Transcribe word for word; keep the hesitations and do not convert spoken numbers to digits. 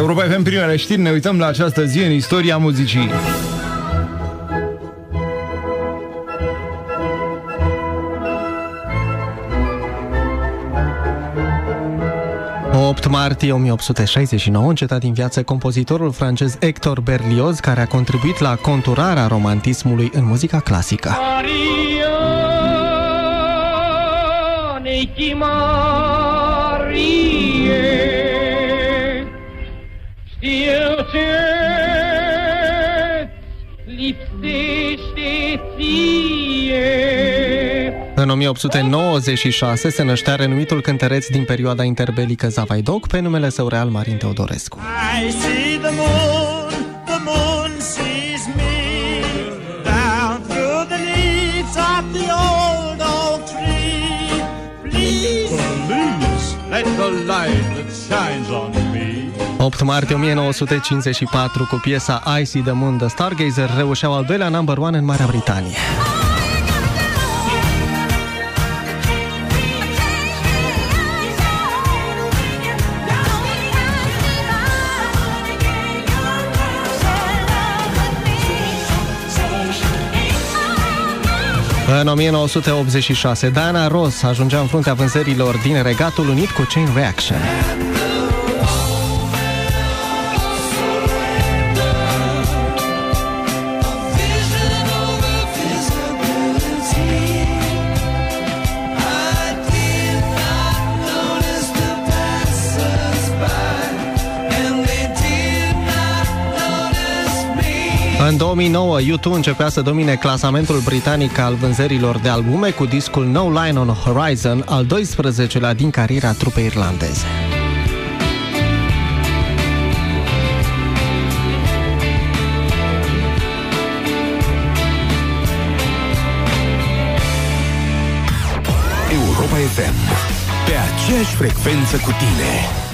Europa F M, primele știri, ne uităm la această zi în istoria muzicii. opt martie o mie opt sute șaizeci și nouă, încetat din viață compozitorul francez Hector Berlioz, care a contribuit la conturarea romantismului în muzica clasică. În o mie opt sute nouăzeci și șase se năștea renumitul cântăreț din perioada interbelică Zavaidoc, pe numele său real Marin Teodorescu. I see the moon, the moon sees me, down through the leaves of the old oak tree. Please, please, let the light that shines on me. opt martie o mie nouă sute cincizeci și patru, cu piesa I See the Moon, The Stargazer reușeau al doilea number one în Marea Britanie. În o mie nouă sute optzeci și șase, Diana Ross ajungea în fruntea vânzărilor din Regatul Unit cu Chain Reaction. În două mii nouă, U doi începea să domine clasamentul britanic al vânzărilor de albume cu discul No Line on Horizon, al doisprezecelea din cariera trupei irlandeze. Europa F M, pe aceeași frecvență cu tine.